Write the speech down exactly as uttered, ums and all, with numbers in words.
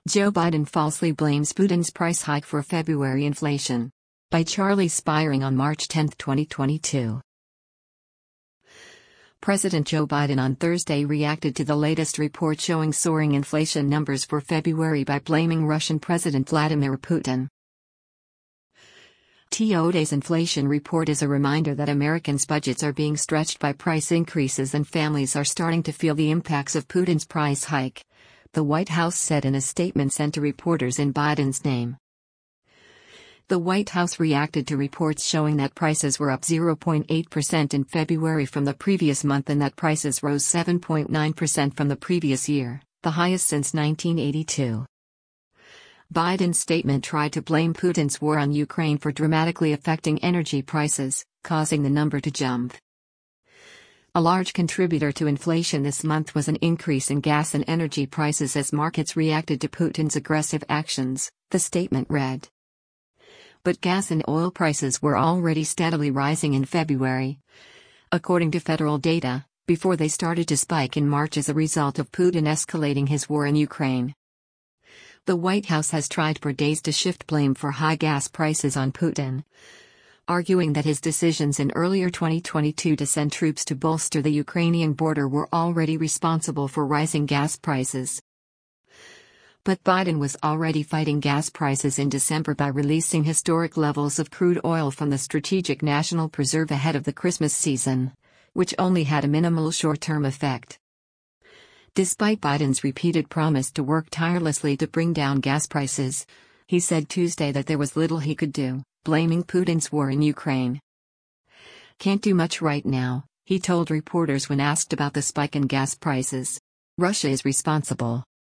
Joe Biden falsely blames Putin's price hike for February inflation. By Charlie Spiring on March tenth, twenty twenty-two. President Joe Biden on Thursday reacted to the latest report showing soaring inflation numbers for February by blaming Russian President Vladimir Putin. Today's inflation report is a reminder that Americans' budgets are being stretched by price increases and families are starting to feel the impacts of Putin's price hike, the White House said in a statement sent to reporters in Biden's name. The White House reacted to reports showing that prices were up zero point eight percent in February from the previous month and that prices rose seven point nine percent from the previous year, the highest since nineteen eighty-two. Biden's statement tried to blame Putin's war on Ukraine for dramatically affecting energy prices, causing the number to jump. A large contributor to inflation this month was an increase in gas and energy prices as markets reacted to Putin's aggressive actions, the statement read. But gas and oil prices were already steadily rising in February, according to federal data, before they started to spike in March as a result of Putin escalating his war in Ukraine. The White House has tried for days to shift blame for high gas prices on Putin, arguing that his decisions in earlier twenty twenty-two to send troops to bolster the Ukrainian border were already responsible for rising gas prices. But Biden was already fighting gas prices in December by releasing historic levels of crude oil from the Strategic National Reserve ahead of the Christmas season, which only had a minimal short-term effect. Despite Biden's repeated promise to work tirelessly to bring down gas prices, he said Tuesday that there was little he could do, blaming Putin's war in Ukraine. "Can't do much right now," he told reporters when asked about the spike in gas prices. "Russia is responsible.